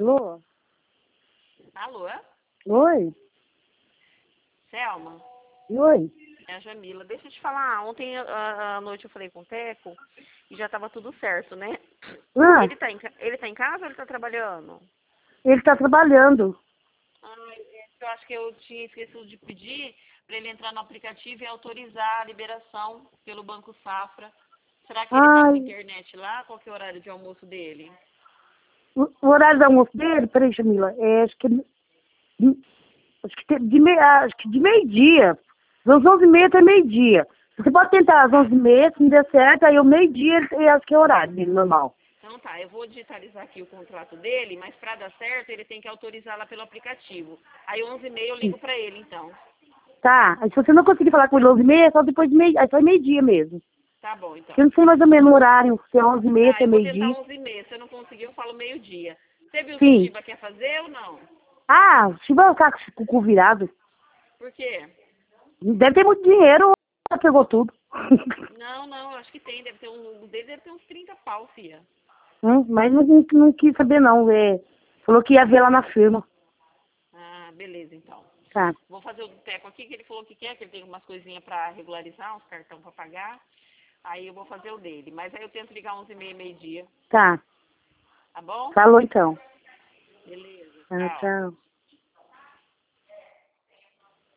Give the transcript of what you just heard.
Alô? Alô? Oi? Selma? Oi? É a Jamila. Deixa eu te falar, ontem à noite eu falei com o Teco e já estava tudo certo, né? Ah, Ele tá em casa ou ele tá trabalhando? ele tá trabalhando. Eu acho que eu tinha esquecido de pedir para ele entrar no aplicativo e autorizar a liberação pelo Banco Safra. Será que ele tá com Ai, internet lá? Qual que é o horário de almoço dele? o horário do almoço dele, peraí, Jamila, acho que de meio-dia. Das 11h30 até meio-dia. Você pode tentar às 11h30, se não der certo, aí o meio-dia, eu acho que é o horário dele, normal. Então tá, eu vou digitalizar aqui o contrato dele, mas para dar certo ele tem que autorizar lá pelo aplicativo. Aí 11h30 eu ligo para ele então. Tá, aí se você não conseguir falar com ele 11h30, é só depois de meio, aí só é meio-dia mesmo. Tá bom então. Eu não sei mais ou menos o horário, se é 11h30, Tá, se é eu vou tentar meio-dia. 11h30. Se eu não conseguir, eu falo meio-dia. Você viu se o Sim. Giba quer fazer ou não? Ah, se vai ficar com o cu virado. Por quê? Deve ter muito dinheiro, já pegou tudo. Não, eu acho que tem. Deve ter o dele deve ter uns 30 pau, fia. Mas não quis saber não. Falou que ia ver lá na firma. Ah, beleza então. Tá, Vou fazer o do Teco aqui, que ele falou que quer, que ele tem umas coisinhas pra regularizar, uns cartão pra pagar. Aí eu vou fazer o dele. Mas aí eu tento ligar 11h30, meio-dia. tá. Tá bom? Falou então. Beleza, Tá, tchau. tchau.